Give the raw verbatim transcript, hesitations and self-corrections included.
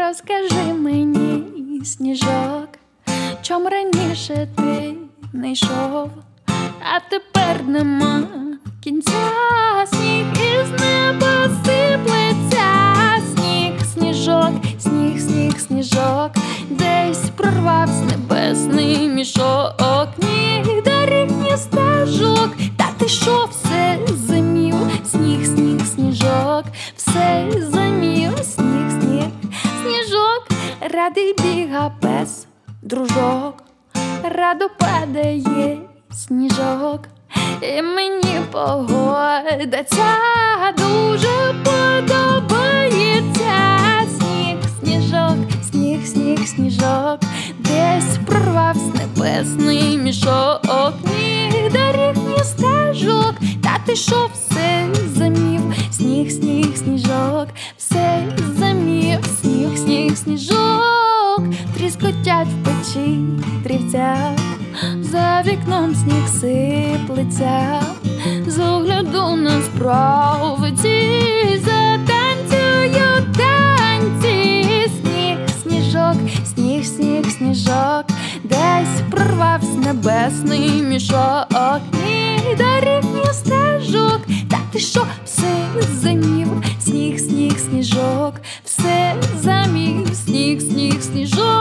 Розкажи мені, сніжок, чом раніше ти не йшов, а тепер нема кінця. Сніг із неба сиплеться, сніг, сніжок, сніг, сніг, сніжок, десь прорвався небесний мішок. Ні доріг, ні стежок, та ти що все зимів? Сніг, сніг, сніжок, все замів. Сніг, сніг, сніжок, радий біга пес, дружок, радо падає сніжок, і мені погода ця дуже подобається. Сніг, сніжок, сніг, сніг, сніжок, десь прорвався небесний мішок. Ні доріг, ні стежок, та ти що все замів? Сніг, сніг, сніжок, все замів. Сніг, сніг, сніжок, тріскотять в печі дрівця, за вікном сніг сиплеться, з огляду на справиці затанцюю танці. Сніг, сніжок, сніг, сніг, сніжок, десь прорвався небесний мішок. Ні доріг, ні стежок, та ти що все замів? Сніг, сніг, сніжок, все замів. Сніг, сніг, сніжок.